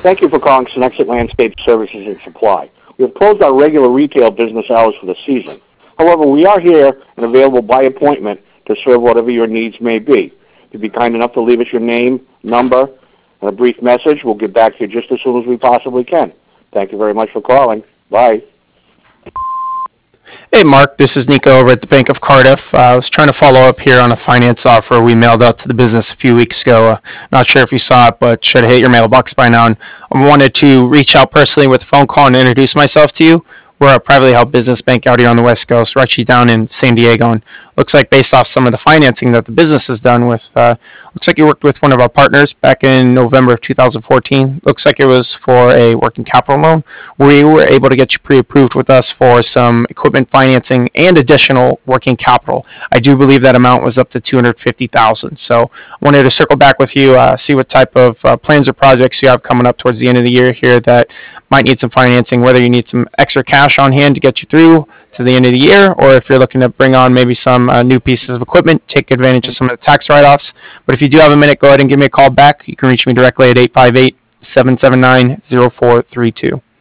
Thank you for calling Senexit Landscape Services and Supply. We have closed our regular retail business hours for the season. However, we are here and available by appointment to serve whatever your needs may be. If you'd be kind enough to leave us your name, number, and a brief message, we'll get back to you just as soon as we possibly can. Thank you very much for calling. Bye. Hey, Mark, this is Nico over at the Bank of Cardiff. I was trying to follow up here on a finance offer we mailed out to the business a few weeks ago. Not sure if you saw it, but should have hit your mailbox by now. And I wanted to reach out personally with a phone call and introduce myself to you. We're a privately held business bank out here on the West Coast. We're actually down in San Diego, and looks like based off some of the financing that the business has done with, looks like you worked with one of our partners back in November of 2014. Looks like it was for a working capital loan. We were able to get you pre-approved with us for some equipment financing and additional working capital. I do believe that amount was up to $250,000. So I wanted to circle back with you, see what type of plans or projects you have coming up towards the end of the year here that might need some financing, whether you need some extra cash on hand to get you through to the end of the year, or if you're looking to bring on maybe some new pieces of equipment, take advantage of some of the tax write-offs. But if you do have a minute, go ahead and give me a call back. You can reach me directly at 858-779-0432.